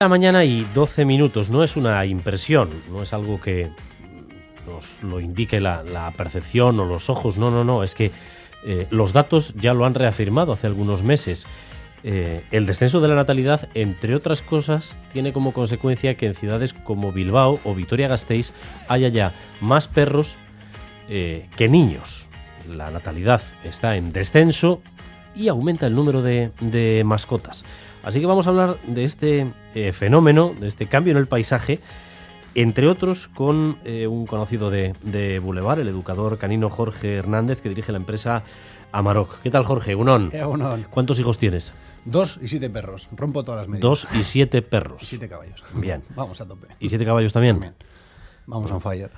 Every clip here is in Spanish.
La mañana y 12 minutos, no es una impresión, no es algo que nos lo indique la percepción o los ojos, no, es que los datos ya lo han reafirmado hace algunos meses. El descenso de la natalidad, entre otras cosas, tiene como consecuencia que en ciudades como Bilbao o Vitoria-Gasteiz haya ya más perros que niños. La natalidad está en descenso y aumenta el número de mascotas. Así que vamos a hablar de este fenómeno, de este cambio en el paisaje, entre otros con un conocido de Boulevard, el educador canino Jorge Hernández, que dirige la empresa Amarok. ¿Qué tal, Jorge? Egunon. Egunon. ¿Cuántos hijos tienes? 2 y 7 perros. Rompo todas las medidas. 2 y 7 perros. Y 7 caballos. Bien. Vamos a tope. ¿Y 7 caballos también? También. Vamos on fire.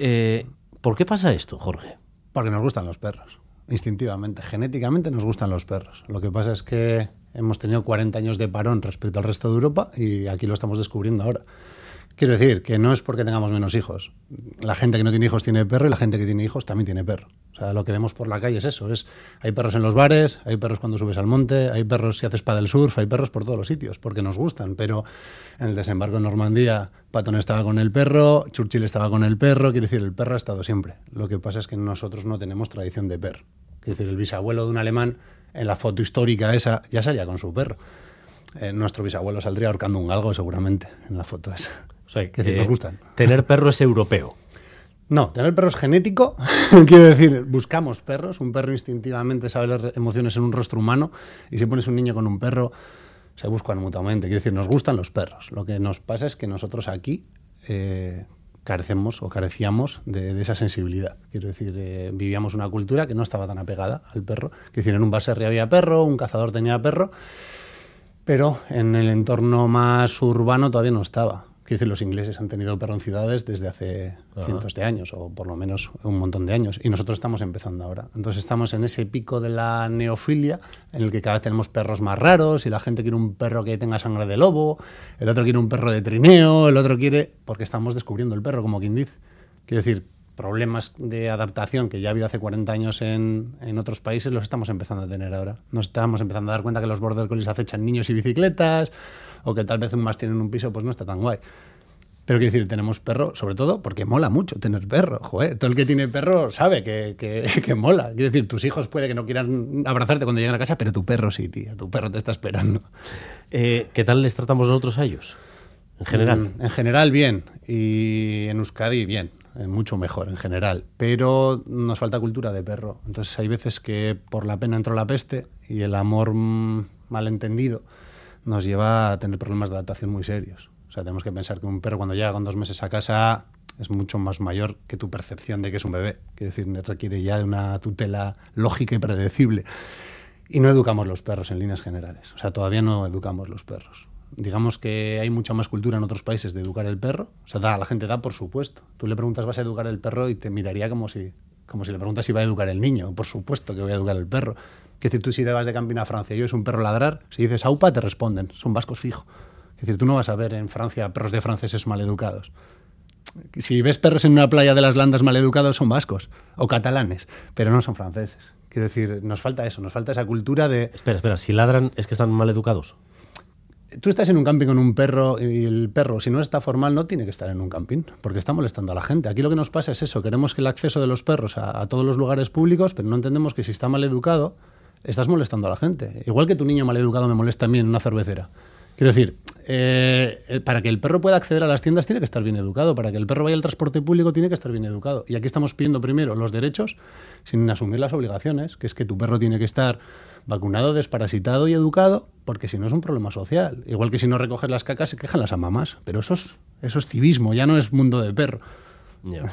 ¿Por qué pasa esto, Jorge? Porque nos gustan los perros. Instintivamente, genéticamente nos gustan los perros. Lo que pasa es que hemos tenido 40 años de parón respecto al resto de Europa y aquí lo estamos descubriendo ahora. Quiero decir que no es porque tengamos menos hijos. La gente que no tiene hijos tiene perro y la gente que tiene hijos también tiene perro. O sea, lo que vemos por la calle es eso. Hay perros en los bares, hay perros cuando subes al monte, hay perros si haces paddle surf, hay perros por todos los sitios, porque nos gustan. Pero en el desembarco en Normandía, Patton estaba con el perro, Churchill estaba con el perro. Quiero decir, el perro ha estado siempre. Lo que pasa es que nosotros no tenemos tradición de perro. Quiero decir, el bisabuelo de un alemán, en la foto histórica esa, ya salía con su perro. Nuestro bisabuelo saldría ahorcando un galgo seguramente en la foto esa. O sea, que nos gustan. Tener perro es europeo. No, tener perro es genético. Quiero decir, buscamos perros. Un perro instintivamente sabe leer emociones en un rostro humano y si pones un niño con un perro, se buscan mutuamente. Quiero decir, nos gustan los perros. Lo que nos pasa es que nosotros aquí carecemos o carecíamos de esa sensibilidad. Quiero decir, vivíamos una cultura que no estaba tan apegada al perro. Quiero decir, en un baserri había perro, un cazador tenía perro, pero en el entorno más urbano todavía no estaba. Quiero decir, los ingleses han tenido perro en ciudades desde hace cientos de años, o por lo menos un montón de años, y nosotros estamos empezando ahora. Entonces estamos en ese pico de la neofilia, en el que cada vez tenemos perros más raros, y la gente quiere un perro que tenga sangre de lobo, el otro quiere un perro de trineo, el otro quiere... porque estamos descubriendo el perro, como quien dice. Quiero decir, problemas de adaptación que ya ha habido hace 40 años en otros países, los estamos empezando a tener ahora. Nos estamos empezando a dar cuenta que los border collies acechan niños y bicicletas, o que tal vez un mastín en un piso pues no está tan guay. Pero quiero decir, tenemos perro, sobre todo porque mola mucho tener perro. Joder, todo el que tiene perro sabe que mola. Quiero decir, tus hijos puede que no quieran abrazarte cuando lleguen a casa, pero tu perro sí, tío. Tu perro te está esperando. ¿Qué tal les tratamos nosotros a ellos? En general. En general, bien. Y en Euskadi, bien. Mucho mejor, en general. Pero nos falta cultura de perro. Entonces hay veces que por la pena entró la peste y el amor malentendido nos lleva a tener problemas de adaptación muy serios. O sea, tenemos que pensar que un perro cuando llega con 2 meses a casa es mucho más mayor que tu percepción de que es un bebé. Quiero decir, requiere ya de una tutela lógica y predecible. Y no educamos los perros en líneas generales. O sea, todavía no educamos los perros. Digamos que hay mucha más cultura en otros países de educar el perro. O sea, la gente da por supuesto. Tú le preguntas, ¿vas a educar el perro? Y te miraría como si le preguntas si va a educar el niño. Por supuesto que voy a educar el perro. Es decir, tú si te vas de camping a Francia y oyes un perro ladrar, si dices aupa, te responden. Son vascos fijo. Es decir, tú no vas a ver en Francia perros de franceses maleducados. Si ves perros en una playa de las Landas maleducados, son vascos o catalanes, pero no son franceses. Quiero decir, nos falta eso, nos falta esa cultura de... Espera, si ladran es que están maleducados. Tú estás en un camping con un perro y el perro, si no está formal, no tiene que estar en un camping, porque está molestando a la gente. Aquí lo que nos pasa es eso, queremos que el acceso de los perros a todos los lugares públicos, pero no entendemos que si está maleducado, estás molestando a la gente. Igual que tu niño maleducado me molesta a mí en una cervecera. Quiero decir, para que el perro pueda acceder a las tiendas tiene que estar bien educado, para que el perro vaya al transporte público tiene que estar bien educado. Y aquí estamos pidiendo primero los derechos sin asumir las obligaciones, que es que tu perro tiene que estar vacunado, desparasitado y educado, porque si no es un problema social. Igual que si no recoges las cacas se quejan las mamás, pero eso es civismo, ya no es mundo de perro. Yeah.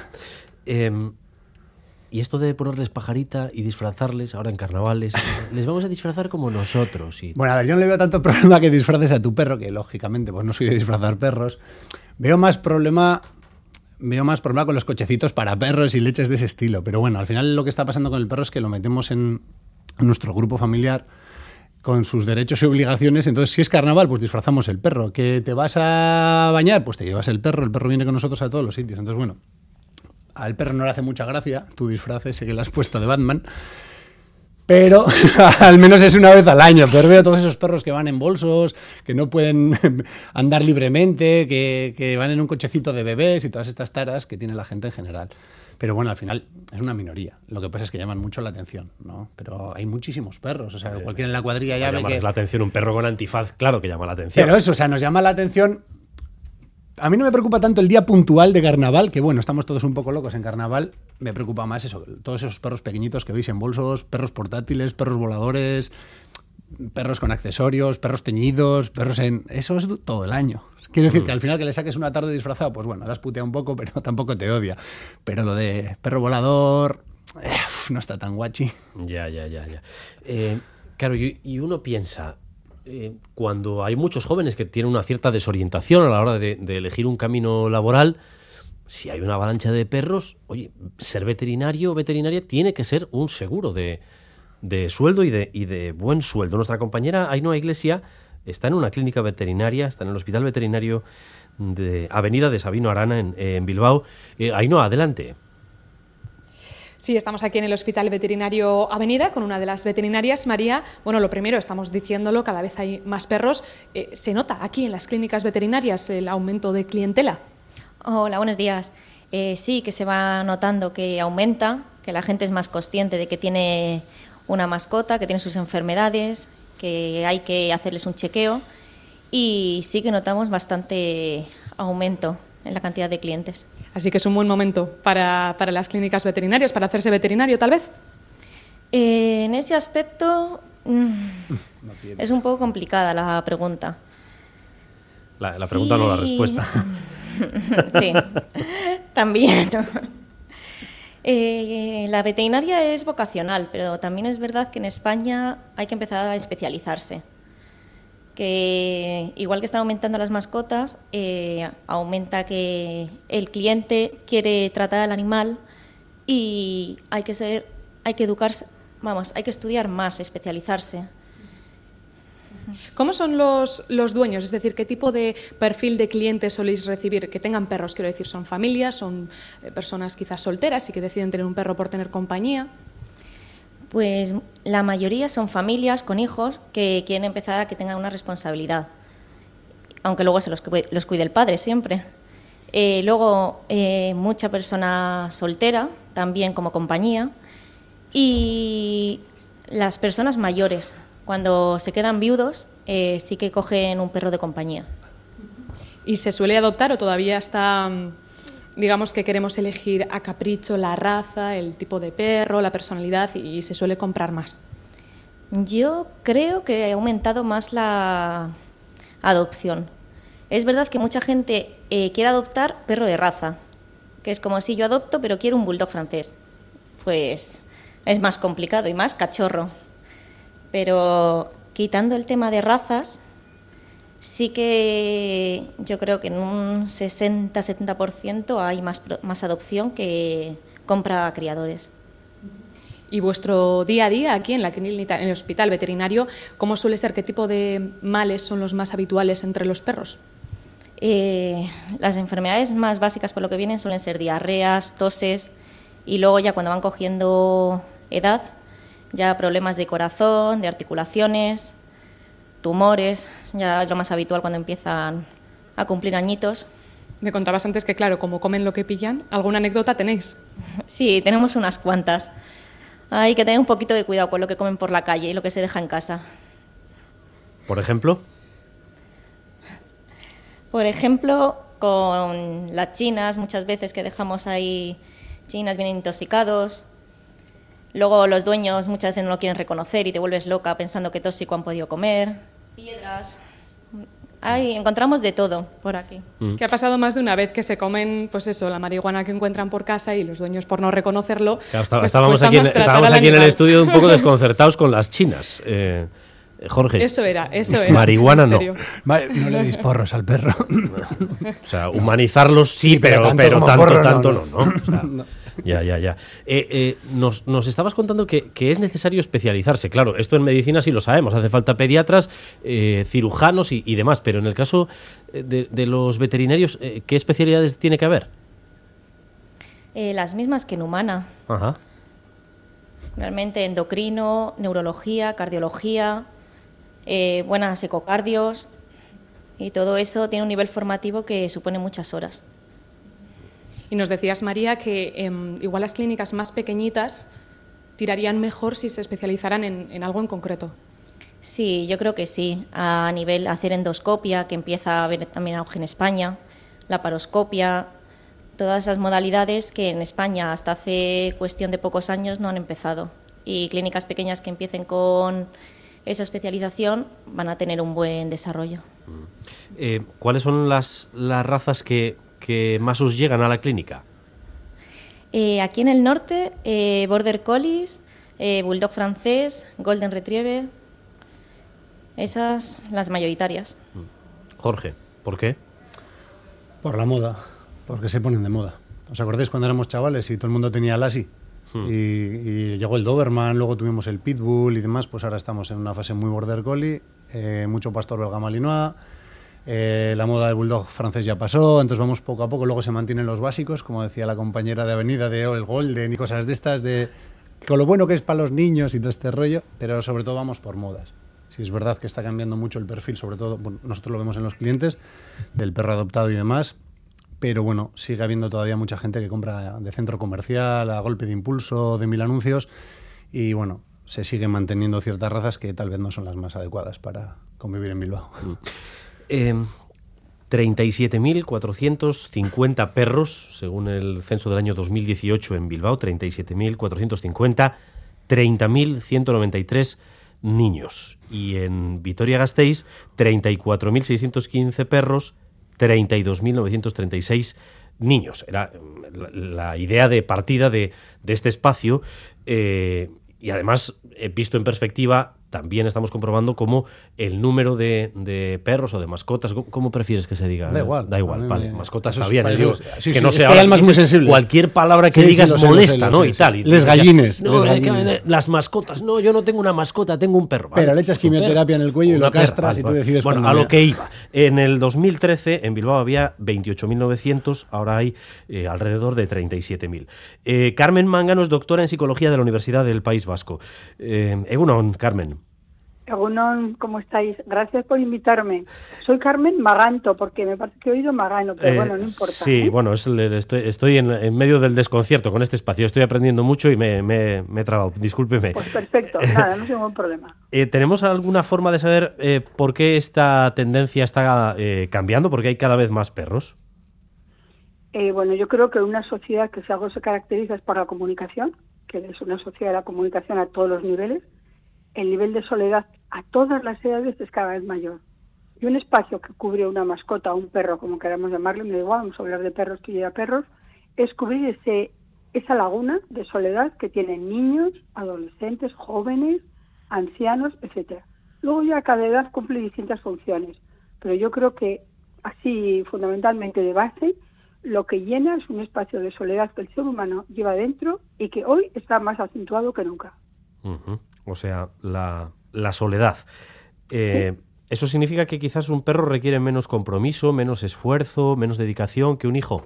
Y esto de ponerles pajarita y disfrazarles ahora en carnavales, les vamos a disfrazar como nosotros. Y... Bueno, a ver, yo no le veo tanto problema que disfraces a tu perro, que lógicamente pues no soy de disfrazar perros. Veo más problema con los cochecitos para perros y leches de ese estilo. Pero bueno, al final lo que está pasando con el perro es que lo metemos en nuestro grupo familiar con sus derechos y obligaciones. Entonces, si es carnaval, pues disfrazamos el perro. ¿Que te vas a bañar? Pues te llevas el perro viene con nosotros a todos los sitios. Entonces, bueno, al perro no le hace mucha gracia tu disfraz ese que le has puesto de Batman, pero al menos es una vez al año. Pero veo todos esos perros que van en bolsos, que no pueden andar libremente, que van en un cochecito de bebés y todas estas taras que tiene la gente en general. Pero bueno, al final es una minoría. Lo que pasa es que llaman mucho la atención, ¿no? Pero hay muchísimos perros. O sea, cualquiera en la cuadrilla ya ve que... la atención un perro con antifaz, claro que llama la atención. Pero eso, o sea, nos llama la atención... A mí no me preocupa tanto el día puntual de carnaval, que bueno, estamos todos un poco locos en carnaval. Me preocupa más eso, todos esos perros pequeñitos que veis en bolsos, perros portátiles, perros voladores, perros con accesorios, perros teñidos, perros en... Eso es todo el año. Quiero decir que al final que le saques una tarde disfrazado, pues bueno, las putea un poco, pero tampoco te odia. Pero lo de perro volador no está tan guachi. Ya. Claro, y uno piensa, cuando hay muchos jóvenes que tienen una cierta desorientación a la hora de elegir un camino laboral, si hay una avalancha de perros, oye, ser veterinario o veterinaria tiene que ser un seguro de sueldo y de buen sueldo. Nuestra compañera Ainhoa Iglesia está en una clínica veterinaria, está en el Hospital Veterinario de Avenida de Sabino Arana en Bilbao. Ainhoa, adelante. Sí, estamos aquí en el Hospital Veterinario Avenida con una de las veterinarias, María. Bueno, lo primero, estamos diciéndolo, cada vez hay más perros. ¿Se nota aquí en las clínicas veterinarias el aumento de clientela? Hola, buenos días. Sí, que se va notando que aumenta, que la gente es más consciente de que tiene una mascota, que tiene sus enfermedades, que hay que hacerles un chequeo y sí que notamos bastante aumento en la cantidad de clientes. Así que es un buen momento para las clínicas veterinarias, para hacerse veterinario, tal vez. En ese aspecto es un poco complicada la pregunta. La pregunta no la respuesta. Sí, también. La veterinaria es vocacional, pero también es verdad que en España hay que empezar a especializarse. Que igual que están aumentando las mascotas, aumenta que el cliente quiere tratar al animal y hay que educarse, hay que estudiar más, especializarse. ¿Cómo son los dueños? Es decir, ¿qué tipo de perfil de clientes soléis recibir? Que tengan perros, quiero decir, ¿son familias, son personas quizás solteras y que deciden tener un perro por tener compañía? Pues la mayoría son familias con hijos que quieren empezar a que tengan una responsabilidad, aunque luego se los cuide el padre siempre. Luego, mucha persona soltera, también como compañía, y las personas mayores, cuando se quedan viudos, sí que cogen un perro de compañía. ¿Y se suele adoptar o todavía está, digamos que queremos elegir a capricho la raza, el tipo de perro, la personalidad y se suele comprar más? Yo creo que ha aumentado más la adopción. Es verdad que mucha gente quiere adoptar perro de raza, que es como si yo adopto pero quiero un bulldog francés. Pues es más complicado y más cachorro. Pero quitando el tema de razas, sí que yo creo que en un 60-70% hay más adopción que compra a criadores. ¿Y vuestro día a día aquí en la clínica, en el hospital veterinario, cómo suele ser? ¿Qué tipo de males son los más habituales entre los perros? Las enfermedades más básicas por lo que vienen suelen ser diarreas, toses y luego ya cuando van cogiendo edad, ya problemas de corazón, de articulaciones, tumores, ya es lo más habitual cuando empiezan a cumplir añitos. Me contabas antes que, claro, como comen lo que pillan, ¿alguna anécdota tenéis? Sí, tenemos unas cuantas. Hay que tener un poquito de cuidado con lo que comen por la calle y lo que se deja en casa. ¿Por ejemplo? Por ejemplo, con las chinas, muchas veces que dejamos ahí chinas bien intoxicados. Luego los dueños muchas veces no lo quieren reconocer y te vuelves loca pensando qué tóxico han podido comer. Piedras. Encontramos de todo por aquí. Que ha pasado más de una vez que se comen, pues eso, la marihuana que encuentran por casa y los dueños por no reconocerlo. Claro, pues estábamos aquí en el estudio un poco desconcertados con las chinas. Jorge. Eso era. Marihuana no. No le deis porros al perro. O sea, humanizarlos sí, pero tanto no. O sea, no. Ya. Nos estabas contando que es necesario especializarse. Claro, esto en medicina sí lo sabemos. Hace falta pediatras, cirujanos y demás. Pero en el caso de los veterinarios, ¿qué especialidades tiene que haber? Las mismas que en humana. Ajá. Realmente endocrino, neurología, cardiología, buenas ecocardios, y todo eso tiene un nivel formativo que supone muchas horas. Y nos decías, María, que igual las clínicas más pequeñitas tirarían mejor si se especializaran en algo en concreto. Sí, yo creo que sí. A nivel hacer endoscopia, que empieza a haber también auge en España, la paroscopia, todas esas modalidades que en España hasta hace cuestión de pocos años no han empezado. Y clínicas pequeñas que empiecen con esa especialización van a tener un buen desarrollo. ¿Cuáles son las razas que más os llegan a la clínica? Aquí en el norte, Border Collies, Bulldog francés, Golden Retriever, esas las mayoritarias. Jorge, ¿por qué? Por la moda, porque se ponen de moda. ¿Os acordáis cuando éramos chavales y todo el mundo tenía Lassie? Y llegó el Doberman, luego tuvimos el Pitbull y demás, pues ahora estamos en una fase muy Border Collie, mucho pastor belga malinois, la moda del Bulldog francés ya pasó, entonces vamos poco a poco, luego se mantienen los básicos, como decía la compañera de Avenida, de el Golden y cosas de estas, con lo bueno que es para los niños y todo este rollo, pero sobre todo vamos por modas. Sí, es verdad que está cambiando mucho el perfil, sobre todo, bueno, nosotros lo vemos en los clientes, del perro adoptado y demás, pero bueno, sigue habiendo todavía mucha gente que compra de centro comercial, a golpe de impulso, de 1000 anuncios, y bueno, se siguen manteniendo ciertas razas que tal vez no son las más adecuadas para convivir en Bilbao. 37.450 perros, según el censo del año 2018 en Bilbao, 37.450, 30.193 niños. Y en Vitoria-Gasteiz, 34.615 perros, 32.936 niños. Era la idea de partida de este espacio, y además, visto en perspectiva, también estamos comprobando cómo el número de perros o de mascotas, ¿cómo prefieres que se diga? Da igual. Vale, mascotas está es bien. Digo, sí, que no sé, hay almas muy sensibles. Cualquier palabra que digas molesta, ¿no? Y tal. Y les gallines. No, las mascotas. No, yo no tengo una mascota, tengo un perro. Pero le echas quimioterapia en el cuello y lo castras y tú decides. Bueno, a lo que iba. En el 2013 en Bilbao había 28.900, ahora hay alrededor de 37.000. Carmen Mangano es doctora en psicología de la Universidad del País Vasco. Egunon, Carmen. Egunon, ¿cómo estáis? Gracias por invitarme. Soy Carmen Maganto, porque me parece que he oído Magano, pero bueno, no importa. Sí, bueno, estoy en medio del desconcierto con este espacio. Estoy aprendiendo mucho y me he trabado. Discúlpeme. Pues perfecto, nada, no tengo ningún problema. ¿Tenemos alguna forma de saber por qué esta tendencia está cambiando? ¿Por qué hay cada vez más perros? Bueno, yo creo que una sociedad que si algo se caracteriza es por la comunicación, que es una sociedad de la comunicación a todos los niveles. El nivel de soledad a todas las edades es cada vez mayor. Y un espacio que cubre una mascota o un perro, como queramos llamarle, me da igual, vamos a hablar de perros que lleva perros, es cubrir esa laguna de soledad que tienen niños, adolescentes, jóvenes, ancianos, etcétera. Luego ya cada edad cumple distintas funciones, pero yo creo que así fundamentalmente de base, lo que llena es un espacio de soledad que el ser humano lleva dentro y que hoy está más acentuado que nunca. O sea, la soledad. ¿Eso significa que quizás un perro requiere menos compromiso, menos esfuerzo, menos dedicación que un hijo?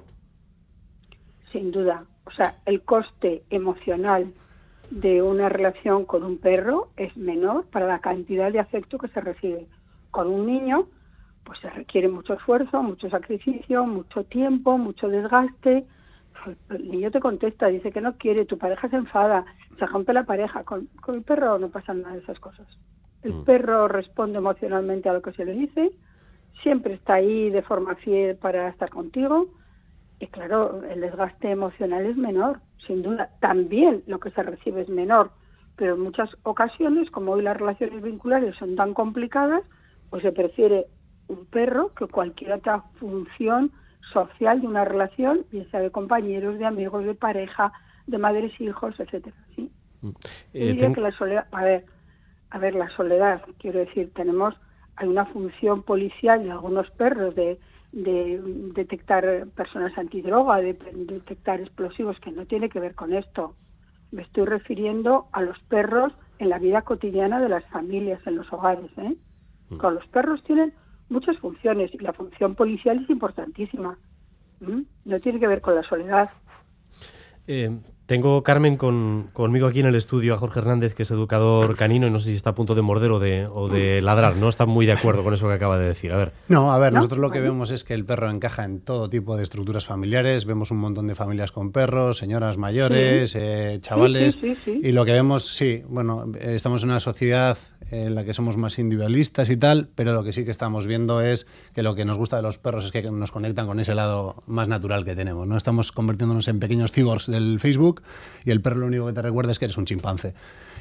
Sin duda. O sea, el coste emocional de una relación con un perro es menor para la cantidad de afecto que se recibe. Con un niño, pues se requiere mucho esfuerzo, mucho sacrificio, mucho tiempo, mucho desgaste. El niño te contesta, dice que no quiere, tu pareja se enfada, se rompe la pareja. Con el perro no pasan nada de esas cosas. El perro responde emocionalmente a lo que se le dice, siempre está ahí de forma fiel para estar contigo, y claro, el desgaste emocional es menor, sin duda. También lo que se recibe es menor, pero en muchas ocasiones, como hoy las relaciones vinculares son tan complicadas, pues se prefiere un perro que cualquier otra función social de una relación, bien sea de compañeros, de amigos, de pareja, de madres, hijos, etcétera. ¿Sí? Yo diría que la soledad, a ver, la soledad, quiero decir, hay una función policial de algunos perros de detectar personas antidroga, de detectar explosivos, que no tiene que ver con esto. Me estoy refiriendo a los perros en la vida cotidiana de las familias, en los hogares. Con los perros tienen muchas funciones y la función policial es importantísima. No tiene que ver con la soledad. Tengo, Carmen, conmigo aquí en el estudio a Jorge Hernández, que es educador canino, y no sé si está a punto de morder o de ladrar. No está muy de acuerdo con eso que acaba de decir. A ver. No, nosotros lo que vemos es que el perro encaja en todo tipo de estructuras familiares. Vemos un montón de familias con perros, señoras mayores, chavales. Sí. Y lo que vemos, estamos en una sociedad en la que somos más individualistas y tal, pero lo que sí que estamos viendo es que lo que nos gusta de los perros es que nos conectan con ese lado más natural que tenemos, ¿no? Estamos convirtiéndonos en pequeños cyborgs del Facebook y el perro lo único que te recuerda es que eres un chimpancé.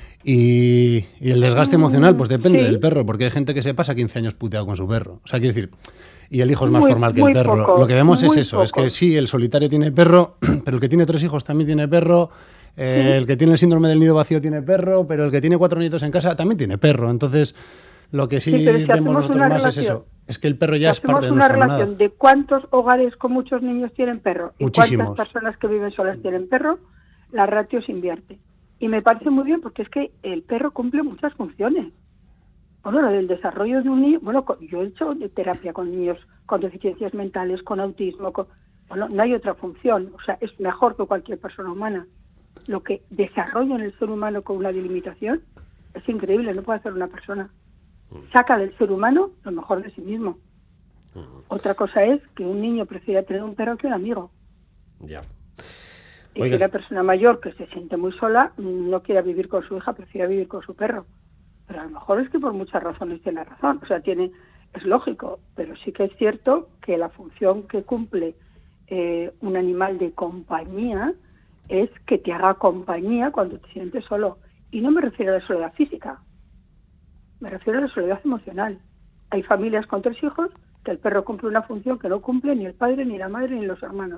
Y el desgaste emocional, pues depende del perro, porque hay gente que se pasa 15 años puteado con su perro. O sea, quiero decir, y el hijo es más formal que el perro. Poco, lo que vemos es eso, poco. es que sí, el solitario tiene perro, pero el que tiene 3 hijos también tiene perro. El que tiene el síndrome del nido vacío tiene perro, pero el que tiene 4 nietos en casa también tiene perro. Entonces, lo que sí pero si vemos nosotros más relación, es eso. Es que el perro ya es hacemos parte de una nuestra relación manada. de cuántos hogares con muchos niños tienen perro y Muchísimos. cuántas personas que viven solas tienen perro, la ratio se invierte. Y me parece muy bien porque es que el perro cumple muchas funciones. Bueno, el desarrollo de un niño... Bueno, yo he hecho terapia con niños con deficiencias mentales, con autismo... Bueno, no hay otra función. O sea, es mejor que cualquier persona humana. Lo que desarrolla en el ser humano con una delimitación es increíble, no puede hacer una persona. Saca del ser humano lo mejor de sí mismo. Otra cosa es que un niño prefiera tener un perro que un amigo. Ya. Y que una persona mayor que se siente muy sola no quiera vivir con su hija, prefiera vivir con su perro. Pero a lo mejor es que por muchas razones tiene razón. O sea, es lógico, pero sí que es cierto que la función que cumple un animal de compañía es que te haga compañía cuando te sientes solo. Y no me refiero a la soledad física, me refiero a la soledad emocional. Hay familias con 3 hijos que el perro cumple una función que no cumple ni el padre, ni la madre, ni los hermanos.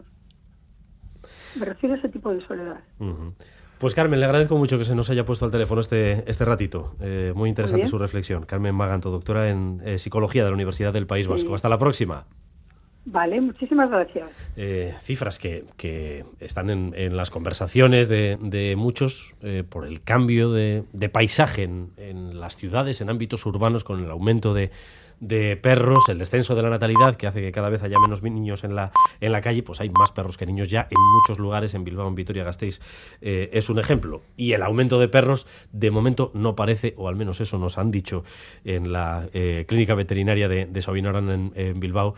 Me refiero a ese tipo de soledad. Pues Carmen, le agradezco mucho que se nos haya puesto al teléfono este ratito. Muy interesante su reflexión. Carmen Maganto, doctora en Psicología de la Universidad del País Vasco. Hasta la próxima. Vale, muchísimas gracias. Cifras que están en las conversaciones de muchos por el cambio de paisaje en las ciudades, en ámbitos urbanos, con el aumento de perros, el descenso de la natalidad que hace que cada vez haya menos niños en la calle. Pues hay más perros que niños ya en muchos lugares. En Bilbao, en Vitoria-Gasteiz es un ejemplo, y el aumento de perros de momento no parece, o al menos eso nos han dicho en la clínica veterinaria de Sabinaran en Bilbao,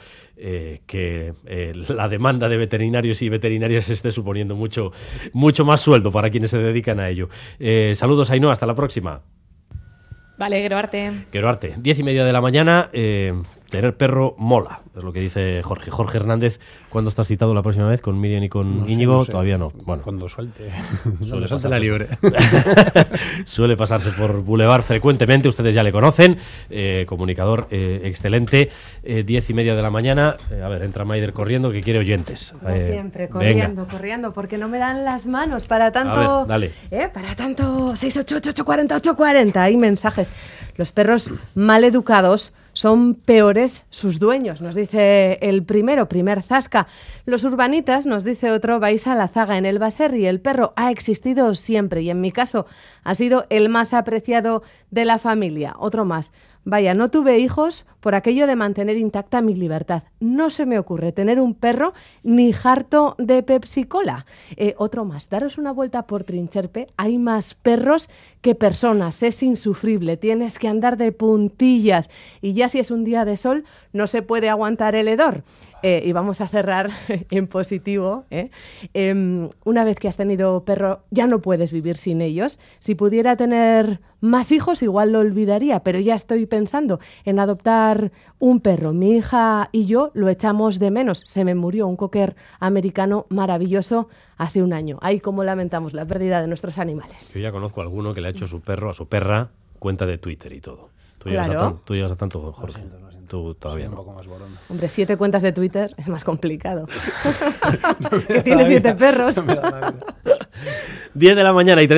que la demanda de veterinarios y veterinarias esté suponiendo mucho más sueldo para quienes se dedican a ello. Saludos, Ainhoa, hasta la próxima. Vale, Geroarte. 10:30 de la mañana. Tener perro mola, es lo que dice Jorge. Jorge Hernández, ¿cuándo estás citado la próxima vez? ¿Con Miriam y con Íñigo? No sé. Todavía no. Bueno, cuando suelte la libre. Suele pasarse por Boulevard frecuentemente, ustedes ya le conocen. Comunicador excelente. 10:30 de la mañana. A ver, entra Maider corriendo, que quiere oyentes. Como siempre, corriendo, porque no me dan las manos para tanto. A ver, dale. Para tanto 688-840-840. Hay mensajes. Los perros mal educados son peores sus dueños, nos dice el primer zasca. Los urbanitas, nos dice otro, vais a la zaga en el Baserri. El perro ha existido siempre y en mi caso ha sido el más apreciado de la familia. Otro más. Vaya, no tuve hijos por aquello de mantener intacta mi libertad. No se me ocurre tener un perro ni harto de Pepsi Cola. Otro más. Daros una vuelta por Trincherpe. Hay más perros que personas. Es insufrible. Tienes que andar de puntillas. Y ya si es un día de sol, no se puede aguantar el hedor. Y vamos a cerrar en positivo. Una vez que has tenido perro, ya no puedes vivir sin ellos. Si pudiera tener más hijos, igual lo olvidaría, pero ya estoy pensando en adoptar un perro. Mi hija y yo lo echamos de menos. Se me murió un cocker americano maravilloso hace un año. Ahí como lamentamos la pérdida de nuestros animales. Yo ya conozco a alguno que le ha hecho a su perro, a su perra, cuenta de Twitter y todo. Tú llegas a tanto, Jorge. Lo siento. Tú todavía no. Hombre, 7 cuentas de Twitter es más complicado. Que tiene 7 perros. 10 de la mañana y